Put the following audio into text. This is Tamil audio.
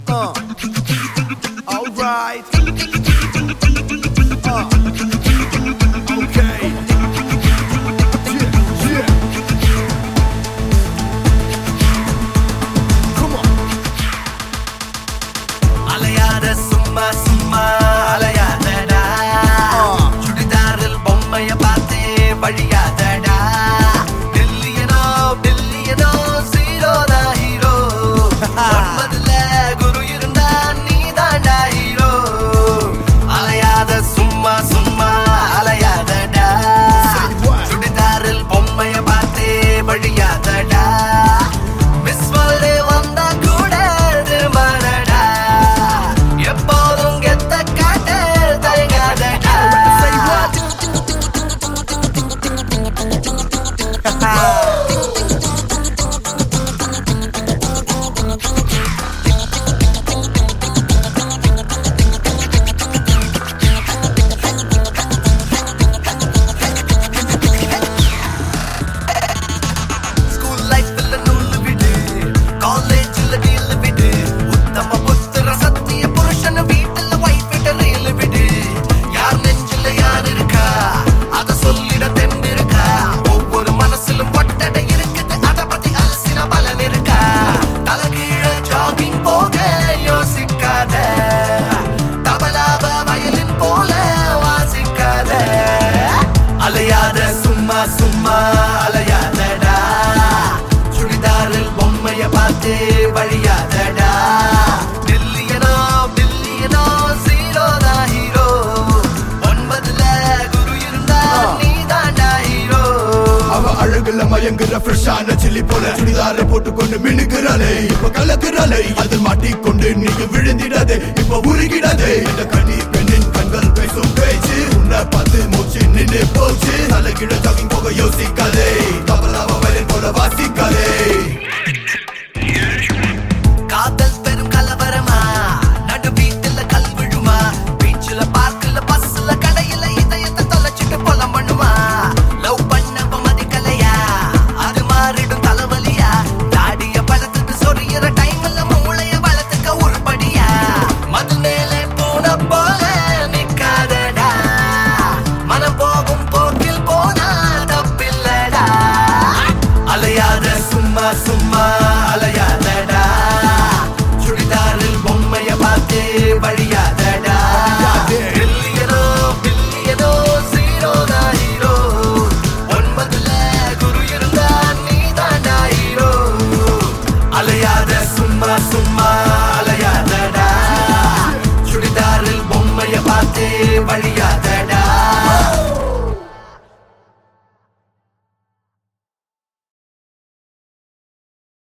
Alright. Okay. Yeah. Come on. அலையாத சும்மா சும்மா அலையாதடா சுடிதாரில் பொம்மைய பார்த்தே வழியாதடா பில்லியனோ பில்லியனோ ஜீரோதா ஹீரோ ஒன்பதுல குரு இருந்தா நீதாண்டா ஹீரோ அலையாத சும்மா சும்மா அலையாதடா சுடிதாரில் பொம்மைய பார்த்தே வழியாதடா மிஸ் வேர்ல்டே வந்தா கூட திருமணடா எப்போதும் கெத்த காட்ட தயங்காதடா ஸ்கூல் லைஃப்ல நூல் விடு காலேஜ்ல டீல் விடு உத்தம புத்திர சத்திய புருஷன் வீட்டுல வைஃப் விட்டு ரீல் விடு யார் நெஞ்சில யார் இருக்கா அத சொல்லிட தெம்பு இருக்கா ஒவ்வொரு மனசிலும் ஒட்டடை இருக்குது அத பத்தி அலசின பலன் இருக்கா தலகீழ ஜாகிங் போக யோசிக்காத தபலாவ வயலின் போல வாசிக்காத அலையாத சும்மா சும்மா அலையாதடா சுடிதாரில் பொம்மைய பார்த்து வழியாதடா பில்லியனோ பில்லியனோ ஜீரோதா ஹீரோ ஒன்பதுல குரு இருந்தா நீதாண்டா ஹீரோ அவ அழகுல மயங்குற ஃப்ரெஷ்ஷான சில்லி போல சுடிதார போட்டுக்கொண்டு மினுக்குறாளே இப்ப கலக்குறாளே அதில் மாட்டிக்கொண்டு நீங்க விழுந்திடாதே இப்ப உருகிடாதே இந்த கண்ணீர் பெண்ணின் கண்கள் பேசும் பேச்சு உன்னை பார்த்து மூச்சு நின்று போச்சு தலைகிட ஜாகிங் போக யோசிக்காதே தபலாவ வயலின் போல வாசிக்காதே காதல் பெரும் கலவரமா நடு வீட்டுல கல் விழுமா பீச்சுல பார்க்கல பஸ்ல கடையில இதயத்தை தொலைச்சிட்டு பொலம் பண்ணுமா லவ் பண்ணப்ப மதிக்கலையா அது மாறிடும் தலைவலியா தாடிய பழத்துட்டு சொறியிற டைம்ல மூளைய வளர்த்துக்க உருப்படியா மது மேலே போன போல நிக்காதடா மனம் போகும் போக்கில் போனா தப்பில்லடா அலையாத சும்மா சும்மா அலையாதடா சுடிதாரில் பொம்மைய பார்த்து வழியாதடா பில்லியனோ பில்லியனோ ஜீரோதா ஹீரோ ஒன்பதுல குரு இருந்தா நீதாண்டா ஹீரோ அலையாத சும்மா சும்மா